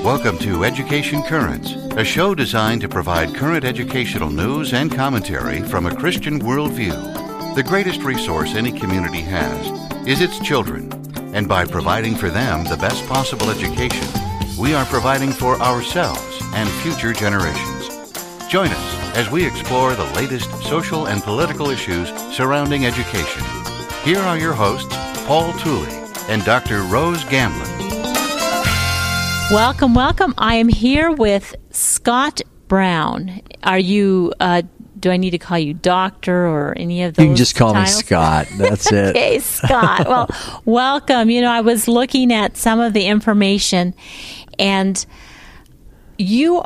Welcome to Education Currents, a show designed to provide current educational news and commentary from a Christian worldview. The greatest resource any community has is its children, and by providing for them the best possible education, we are providing for ourselves and future generations. Join us as we explore the latest social and political issues surrounding education. Here are your hosts, Paul Tooley and Dr. Rose Gamblin. Welcome, welcome. I am here with Scott Brown. Are you, do I need to call you doctor or any of those? You can just call titles? me Scott. That's it. Okay, Scott. Well, welcome. You know, I was looking at some of the information, and your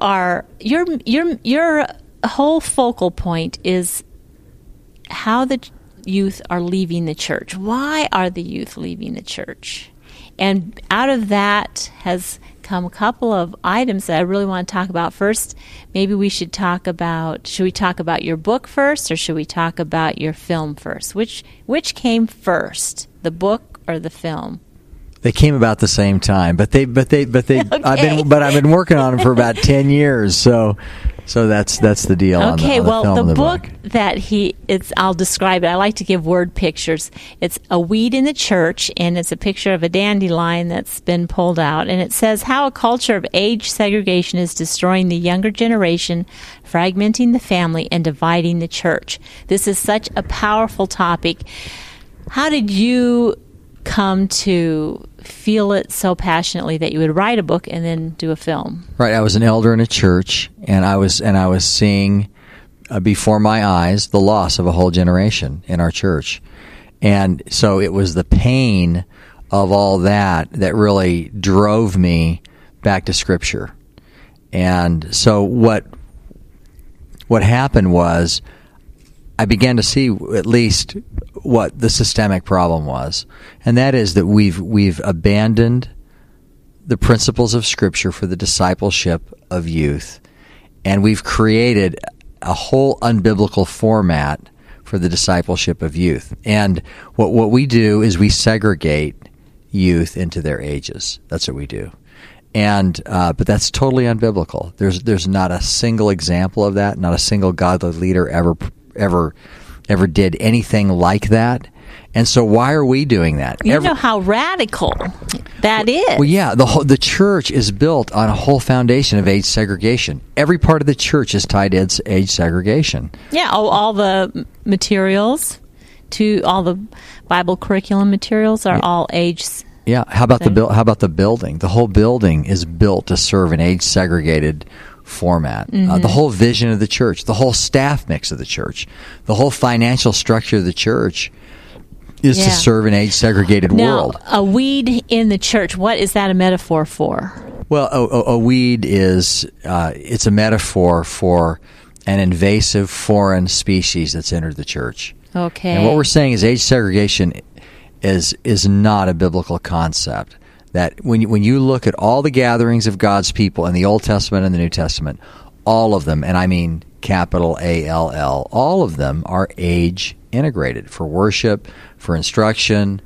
whole focal point is how the youth are leaving the church. Why are the youth leaving the church? And out of that has come a couple of items that I really want to talk about. First, maybe we should talk about, should we talk about your book first, or should we talk about your film first? Which came first, the book or the film? They came about the same time, but they Okay. I've been working on them for about 10 years. So that's the deal. Okay, on the well, film the and the book that I'll describe it. I like to give word pictures. It's A Weed in the Church, and it's a picture of a dandelion that's been pulled out, and it says how a culture of age segregation is destroying the younger generation, fragmenting the family, and dividing the church. This is such a powerful topic. How did you come to feel it so passionately that you would write a book and then do a film? Right, I was an elder in a church, and I was seeing before my eyes the loss of a whole generation in our church, and so it was the pain of all that really drove me back to Scripture. And so what happened was I began to see at least what the systemic problem was, and that is that we've abandoned the principles of Scripture for the discipleship of youth, and we've created a whole unbiblical format for the discipleship of youth. And what we do is we segregate youth into their ages. That's what we do. And but that's totally unbiblical. There's not a single example of that. Not a single godly leader ever did anything like that. And so why are we doing that? You know how radical that is. Well, yeah, the church is built on a whole foundation of age segregation. Every part of the church is tied to age segregation. Yeah, all the materials, all the Bible curriculum materials are all age. Yeah, how about the building? The whole building is built to serve an age segregated format. Mm-hmm. The whole vision of the church, the whole staff mix of the church, the whole financial structure of the church is to serve an age-segregated world. A weed in the church, what is that a metaphor for? Well, a weed is it's a metaphor for an invasive foreign species that's entered the church. Okay. And what we're saying is age segregation is not a biblical concept. That when you look at all the gatherings of God's people in the Old Testament and the New Testament, all of them, and I mean capital ALL, all of them are age integrated for worship, for instruction,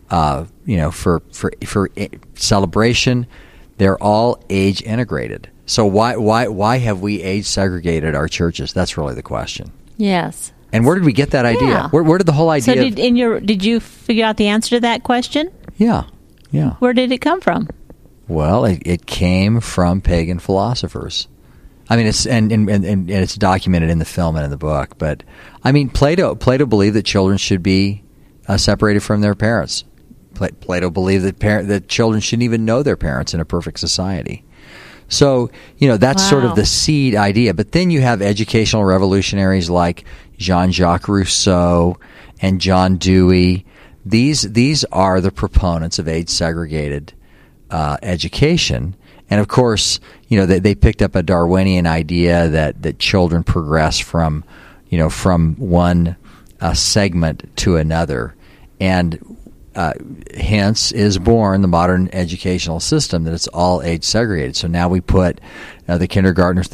for celebration. They're all age integrated. So why have we age segregated our churches? That's really the question. Yes. And where did we get that idea? Yeah. Where did the whole idea? So did you figure out the answer to that question? Yeah. Where did it come from? Well, it came from pagan philosophers. I mean, it's and it's documented in the film and in the book. But I mean, Plato believed that children should be separated from their parents. Plato believed that children shouldn't even know their parents in a perfect society. So that's sort of the seed idea. But then you have educational revolutionaries like Jean-Jacques Rousseau and John Dewey. These are the proponents of age segregated education. And of course, they picked up a Darwinian idea that children progress from one segment to another, and hence is born the modern educational system that it's all age segregated. So now we put the kindergartners,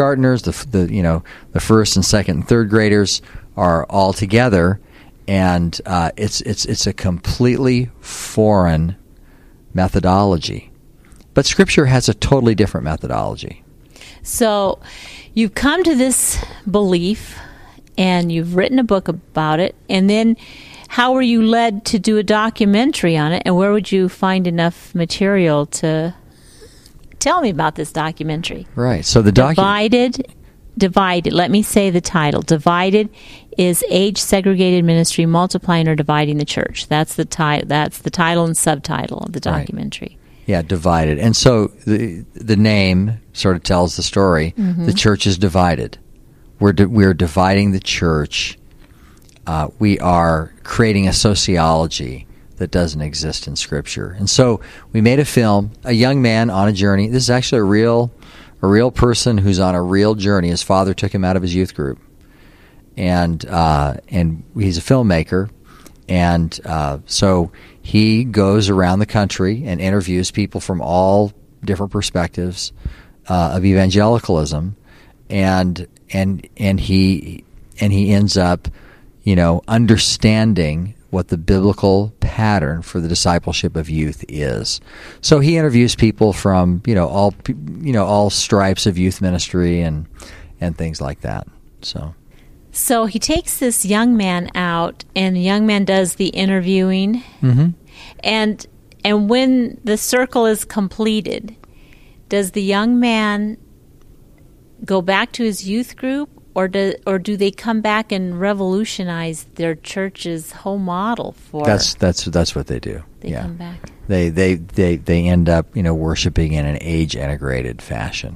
the first and second and third graders are all together, and it's a completely foreign methodology. But Scripture has a totally different methodology. So you've come to this belief, and you've written a book about it, and then how were you led to do a documentary on it, and where would you find enough material to tell me about this documentary? Right. So the Divided. Let me say the title. Divided is age-segregated ministry multiplying or dividing the church. That's the title and subtitle of the documentary. Right. Yeah, Divided. And so the name sort of tells the story. Mm-hmm. The church is divided. We're dividing the church. We are creating a sociology that doesn't exist in Scripture. And so we made a film, a young man on a journey. This is actually a real person who's on a real journey. His father took him out of his youth group, and he's a filmmaker, and so he goes around the country and interviews people from all different perspectives of evangelicalism, and he ends up, understanding what the biblical pattern for the discipleship of youth is. So he interviews people from all stripes of youth ministry and things like that. So he takes this young man out, and the young man does the interviewing. Mm-hmm. And when the circle is completed, does the young man go back to his youth group? Or do they come back and revolutionize their church's whole model for? That's what they do. They come back. They end up worshiping in an age integrated fashion.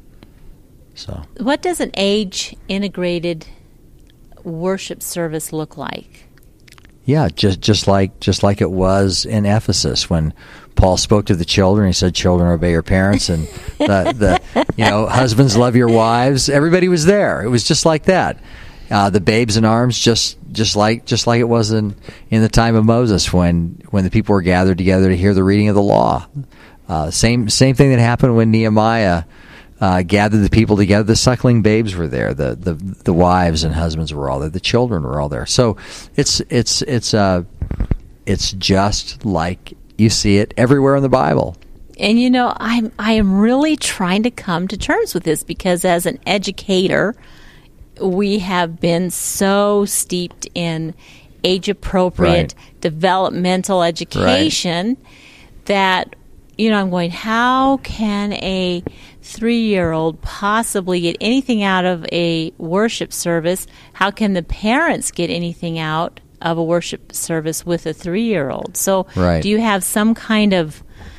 So what does an age integrated worship service look like? Yeah, just like it was in Ephesus when Paul spoke to the children. He said, "Children, obey your parents," and the husbands, love your wives. Everybody was there. It was just like that. The babes in arms, just like it was in the time of Moses when the people were gathered together to hear the reading of the law. Same thing that happened when Nehemiah gathered the people together. The suckling babes were there. The wives and husbands were all there. The children were all there. So it's just like you see it everywhere in the Bible. And I am really trying to come to terms with this because as an educator, we have been so steeped in age-appropriate developmental education that I'm going, how can a 3-year-old possibly get anything out of a worship service? How can the parents get anything out of a worship service with a 3-year-old? So do you have some kind of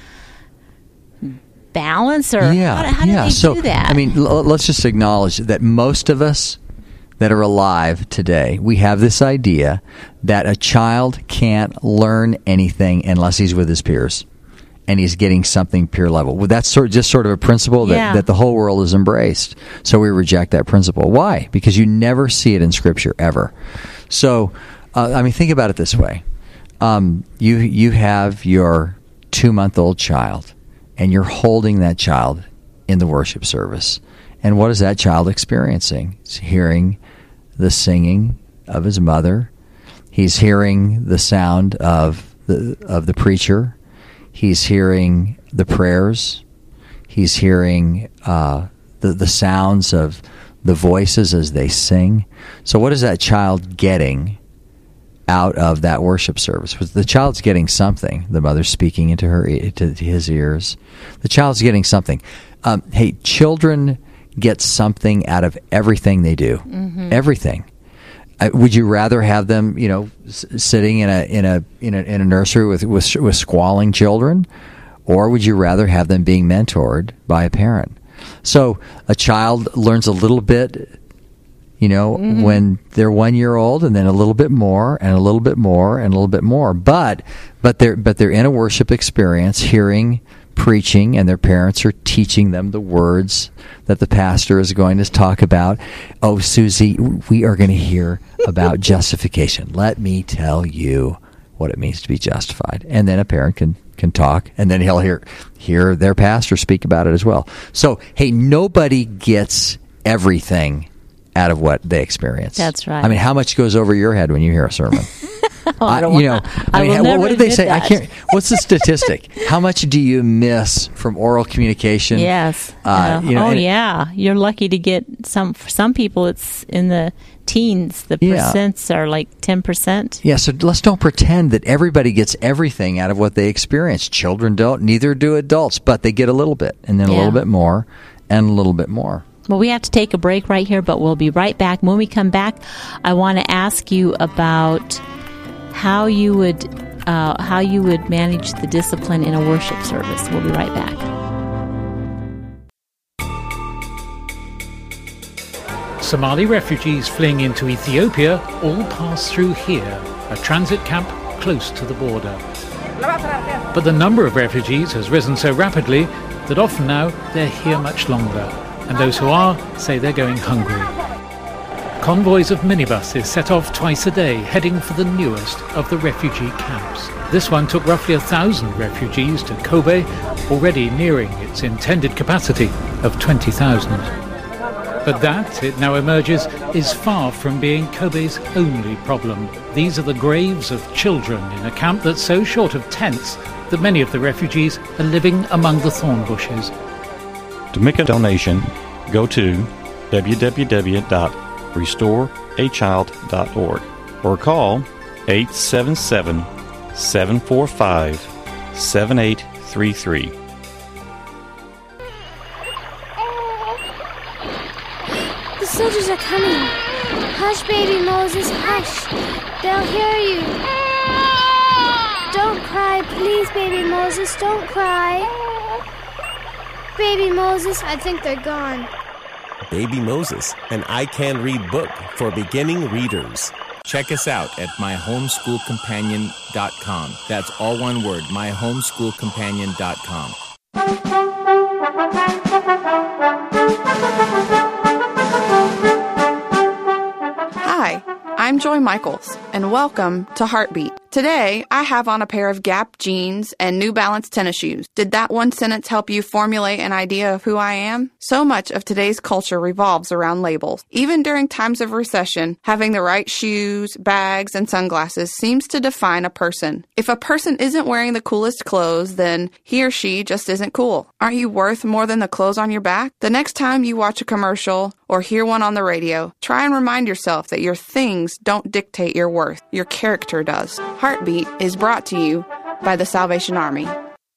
balance, or how do they do that? I mean, let's just acknowledge that most of us that are alive today, we have this idea that a child can't learn anything unless he's with his peers and he's getting something peer level. Well, that's just sort of a principle that the whole world has embraced. So we reject that principle. Why? Because you never see it in Scripture, ever. So, think about it this way. You have your 2-month-old child, and you're holding that child in the worship service. And what is that child experiencing? He's hearing the singing of his mother. He's hearing the sound of the preacher. He's hearing the prayers. He's hearing the sounds of the voices as they sing. So what is that child getting out of that worship service? The child's getting something. The mother's speaking into his ears. The child's getting something. Children get something out of everything they do. Mm-hmm. Everything. Would you rather have them, sitting in a nursery with squalling children, or would you rather have them being mentored by a parent? So a child learns a little bit, when they're 1 year old, and then a little bit more, and a little bit more, and a little bit more. But they're in a worship experience, hearing preaching, and their parents are teaching them the words that the pastor is going to talk about. Oh, Susie, we are going to hear about justification. Let me tell you what it means to be justified. And then a parent can talk, and then he'll hear their pastor speak about it as well. So, nobody gets everything out of what they experience. That's right. I mean, how much goes over your head when you hear a sermon? What did they say? I can't. What's the statistic? How much do you miss from oral communication? Yes. Yeah. You're lucky to get some. For some people, it's in the teens. The percents are like 10%. Yeah. So let's don't pretend that everybody gets everything out of what they experience. Children don't. Neither do adults. But they get a little bit, and then a little bit more, and a little bit more. Well, we have to take a break right here, but we'll be right back. When we come back, I want to ask you about how you would manage the discipline in a worship service. We'll be right back. Somali refugees fleeing into Ethiopia all pass through here, a transit camp close to the border. But the number of refugees has risen so rapidly that often now they're here much longer. And those who are say they're going hungry. Convoys of minibuses set off twice a day, heading for the newest of the refugee camps. This one took roughly 1,000 refugees to Kobe, already nearing its intended capacity of 20,000. But that, it now emerges, is far from being Kobe's only problem. These are the graves of children in a camp that's so short of tents that many of the refugees are living among the thorn bushes. To make a donation, go to www.restoreachild.org or call 877-745-7833. The soldiers are coming. Hush, baby Moses, hush. They'll hear you. Don't cry, please, baby Moses, don't cry. Baby Moses, I think they're gone. Baby Moses, an I Can Read book for beginning readers. Check us out at myhomeschoolcompanion.com. That's all one word, myhomeschoolcompanion.com. Hi, I'm Joy Michaels, and welcome to Heartbeat. Today, I have on a pair of Gap jeans and New Balance tennis shoes. Did that one sentence help you formulate an idea of who I am? So much of today's culture revolves around labels. Even during times of recession, having the right shoes, bags, and sunglasses seems to define a person. If a person isn't wearing the coolest clothes, then he or she just isn't cool. Aren't you worth more than the clothes on your back? The next time you watch a commercial or hear one on the radio, try and remind yourself that your things don't dictate your worth. Your character does. Heartbeat is brought to you by the Salvation Army.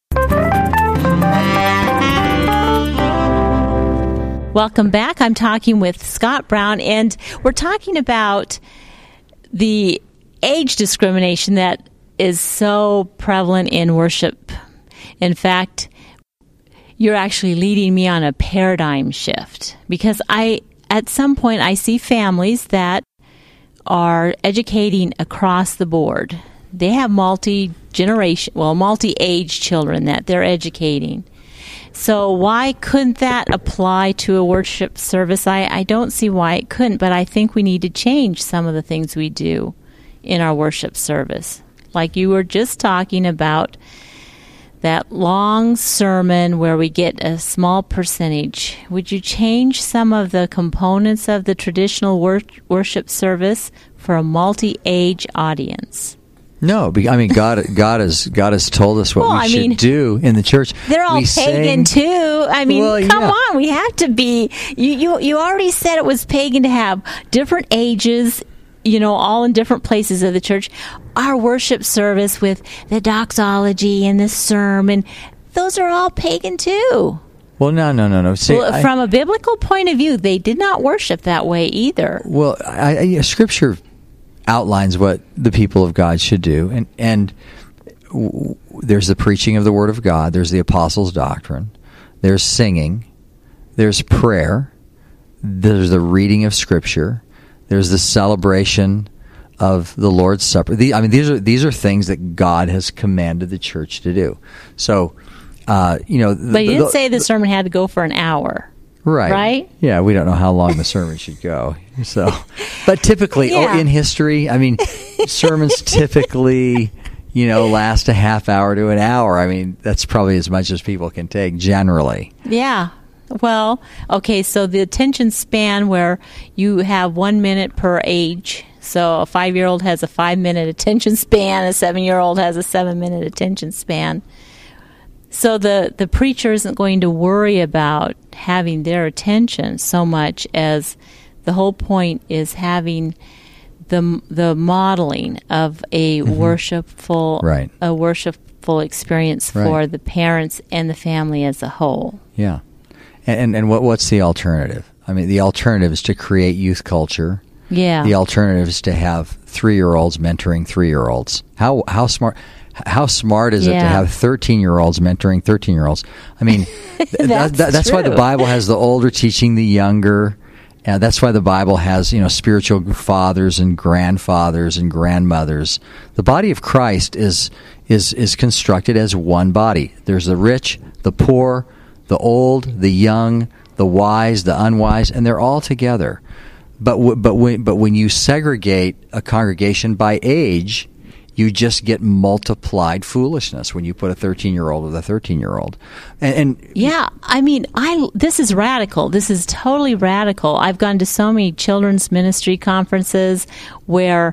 Welcome back. I'm talking with Scott Brown, and we're talking about the age discrimination that is so prevalent in worship. In fact, you're actually leading me on a paradigm shift, because at some point I see families that are educating across the board. They have multi-age children that they're educating. So why couldn't that apply to a worship service? I don't see why it couldn't, but I think we need to change some of the things we do in our worship service. Like you were just talking about, that long sermon where we get a small percentage. Would you change some of the components of the traditional worship service for a multi-age audience? No, I mean God has told us what we should do in the church. They're all pagan too. I mean, come on, we have to be. You already said it was pagan to have different ages, all in different places of the church. Our worship service with the doxology and the sermon, those are all pagan too. Well, no. See, from a biblical point of view, they did not worship that way either. Well, Scripture outlines what the people of God should do, and there's the preaching of the Word of God, there's the apostles' doctrine, there's singing, there's prayer, there's the reading of Scripture, there's the celebration of the Lord's Supper. These are things that God has commanded the church to do. So, but he didn't say the sermon had to go for an hour. Right? Yeah, we don't know how long the sermon should go. So, but typically, in history, sermons typically, last a half hour to an hour. That's probably as much as people can take generally. Yeah. Well, okay, so the attention span where you have 1 minute per age. So a 5-year-old has a 5-minute attention span, a 7-year-old has a 7-minute attention span. So the preacher isn't going to worry about having their attention so much as the whole point is having the modeling of a worshipful experience for the parents and the family as a whole. Yeah. And what's the alternative? I mean, the alternative is to create youth culture. Yeah. The alternative is to have 3-year-olds mentoring 3-year-olds. How smart is it to have 13-year-olds mentoring 13-year-olds? I mean, that's why the Bible has the older teaching the younger. That's why the Bible has, spiritual fathers and grandfathers and grandmothers. The body of Christ is constructed as one body. There's the rich, the poor, the old, the young, the wise, the unwise, and they're all together. But when you segregate a congregation by age, you just get multiplied foolishness when you put a 13-year-old with a 13-year-old. And yeah, I mean, this is radical. This is totally radical. I've gone to so many children's ministry conferences where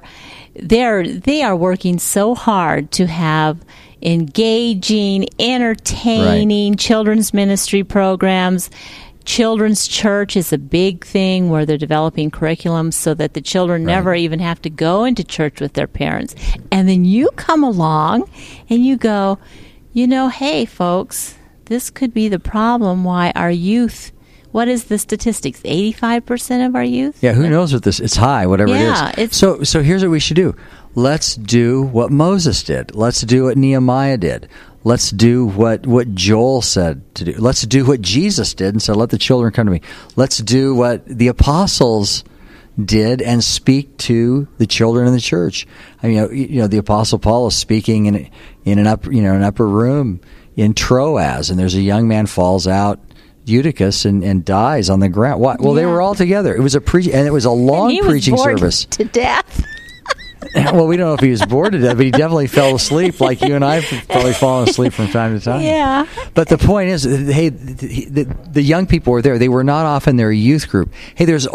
they are working so hard to have engaging, entertaining children's ministry programs. Children's church is a big thing where they're developing curriculum so that the children never even have to go into church with their parents. And then you come along and you go, hey, folks, this could be the problem why our youth, what is the statistics, 85% of our youth? Yeah, who knows what this, it's high, whatever it is. So here's what we should do. Let's do what Moses did. Let's do what Nehemiah did. Let's do what Joel said to do. Let's do what Jesus did and said, let the children come to me. Let's do what the apostles did and speak to the children in the church. I mean, the apostle Paul is speaking in an upper room in Troas, and there's a young man falls out, Eutychus, and dies on the ground. Why? Well, they were all together. It was and it was a long preaching service to death. Well, we don't know if he was bored to death, but he definitely fell asleep like you and I have probably fallen asleep from time to time. Yeah. But the point is, hey, the young people were there. They were not off in their youth group. Hey, there's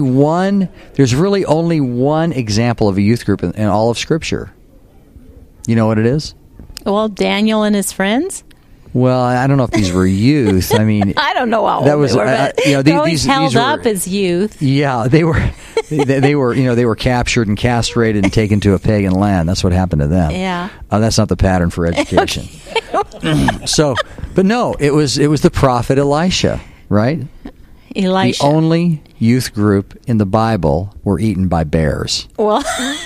really only one example of a youth group in all of Scripture. You know what it is? Well, Daniel and his friends. Well, I don't know if these were youth. I mean, I don't know how old they were, but they're always held up as youth. Yeah, they were. They were captured and castrated and taken to a pagan land. That's what happened to them. Yeah. That's not the pattern for education. But no, it was the prophet Elisha, right? Elisha. The only youth group in the Bible were eaten by bears. Well,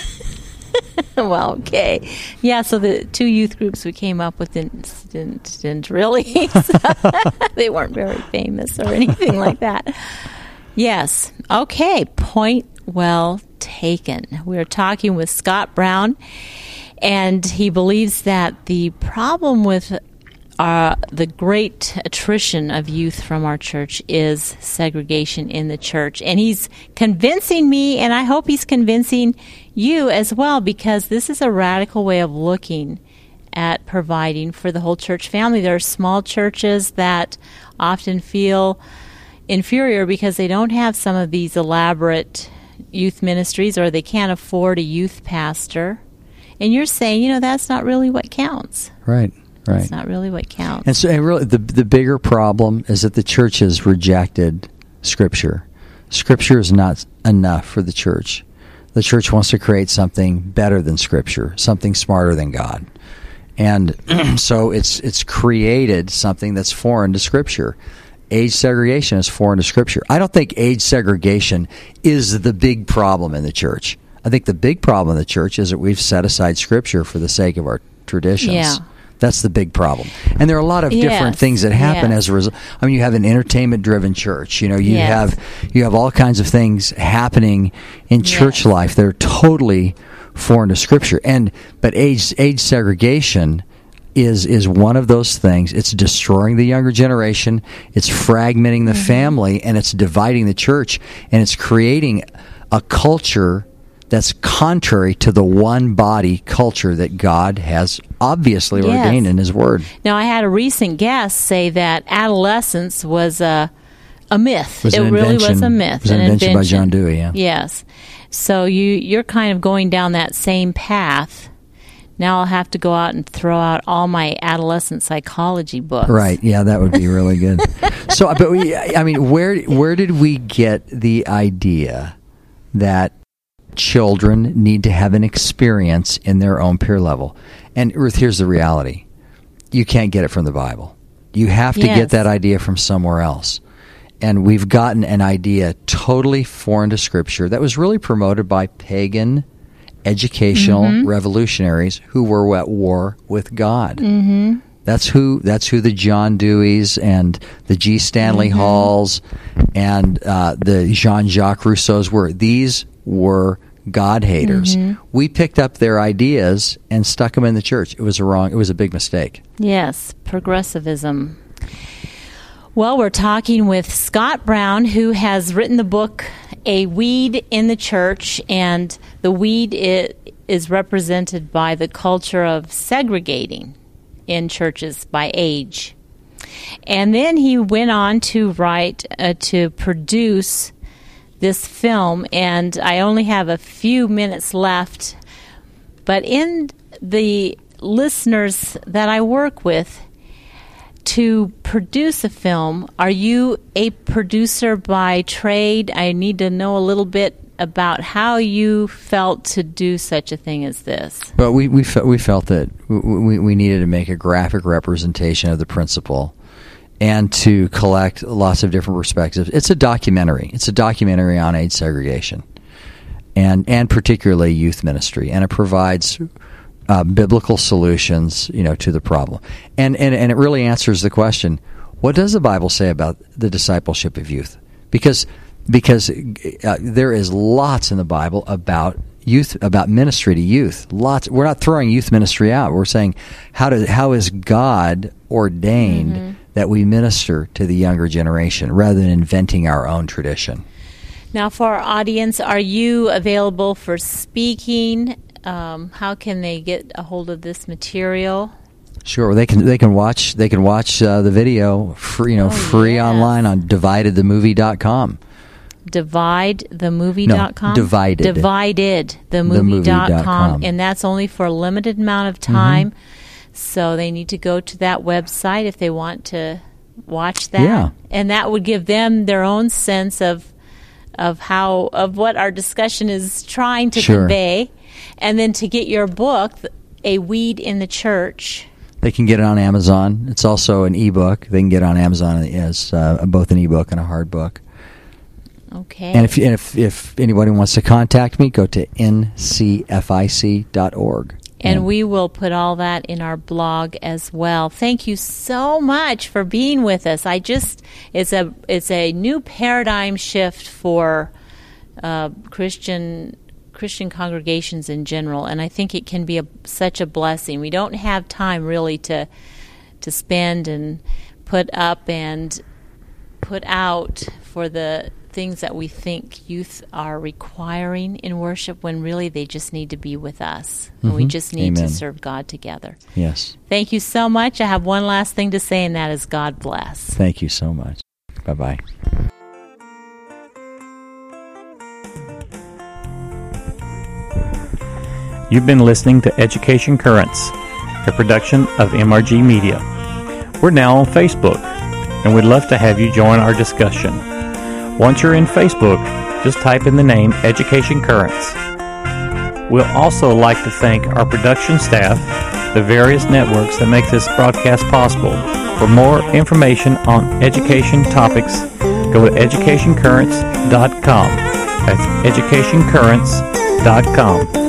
okay. Yeah, so the two youth groups we came up with didn't really. They weren't very famous or anything like that. Yes. Okay. Point well taken. We're talking with Scott Brown, and he believes that the problem with the great attrition of youth from our church is segregation in the church. And he's convincing me, and I hope he's convincing you as well, because this is a radical way of looking at providing for the whole church family. There are small churches that often feel inferior because they don't have some of these elaborate youth ministries, or they can't afford a youth pastor. And you're saying, that's not really what counts. Right. That's not really what counts. And so, really, the bigger problem is that the church has rejected Scripture. Scripture is not enough for the church. The church wants to create something better than Scripture, something smarter than God. And so it's created something that's foreign to Scripture. Age segregation is foreign to Scripture. I don't think age segregation is the big problem in the church. I think the big problem in the church is that we've set aside Scripture for the sake of our traditions. Yeah. That's the big problem. And there are a lot of different things that happen as a result. I mean, you have an entertainment-driven church. You have all kinds of things happening in church life that are totally foreign to Scripture. But age segregation is one of those things. It's destroying the younger generation. It's fragmenting the family, and it's dividing the church, and it's creating a culture that's contrary to the one body culture that God has obviously ordained in His Word. Now, I had a recent guest say that adolescence was a a myth. It really was a myth. It was an invention by John Dewey, yeah. Yes. So you're kind of going down that same path. Now I'll have to go out and throw out all my adolescent psychology books. Right. Yeah, that would be really good. So, but where did we get the idea that children need to have an experience in their own peer level? And Ruth, here's the reality. You can't get it from the Bible. You have to get that idea from somewhere else. And we've gotten an idea totally foreign to Scripture that was really promoted by pagan educational revolutionaries who were at war with God. Mm-hmm. That's who the John Deweys and the G. Stanley Halls and the Jean-Jacques Rousseaus were. These were God haters. Mm-hmm. We picked up their ideas and stuck them in the church. It was a big mistake. Yes, progressivism. Well, we're talking with Scott Brown, who has written the book A Weed in the Church, and the weed is represented by the culture of segregating in churches by age. And then he went on to write, to produce this film, and I only have a few minutes left. But in the listeners that I work with, to produce a film, are you a producer by trade? I need to know a little bit about how you felt to do such a thing as this. But we felt that we needed to make a graphic representation of the principle and to collect lots of different perspectives. It's a documentary. It's a documentary on age segregation and particularly youth ministry, and it provides biblical solutions, to the problem, and it really answers the question: what does the Bible say about the discipleship of youth? Because there is lots in the Bible about youth, about ministry to youth. Lots. We're not throwing youth ministry out. We're saying how is God ordained that we minister to the younger generation rather than inventing our own tradition. Now, for our audience, are you available for speaking? How can they get a hold of this material? Sure, they can watch the video free online on dividedthemovie.com. Dividethemovie.com? No, dividedthemovie.com, and that's only for a limited amount of time. So they need to go to that website if they want to watch that. Yeah. And that would give them their own sense of what our discussion is trying to convey. And then to get your book, A Weed in the Church. They can get it on Amazon. It's also an ebook. They can get it on Amazon as both an ebook and a hard book. Okay. And if anybody wants to contact me, go to ncfic.org. And we will put all that in our blog as well. Thank you so much for being with us. It's a new paradigm shift for Christian congregations in general, and I think it can be such a blessing. We don't have time really to spend and put up and put out for the things that we think youth are requiring in worship, when really they just need to be with us. And we just need to serve God together. Yes. Thank you so much. I have one last thing to say, and that is God bless. Thank you so much. Bye-bye. You've been listening to Education Currents, a production of MRG Media. We're now on Facebook, and we'd love to have you join our discussion. Once you're in Facebook, just type in the name Education Currents. We'll also like to thank our production staff, the various networks that make this broadcast possible. For more information on education topics, go to educationcurrents.com. That's educationcurrents.com.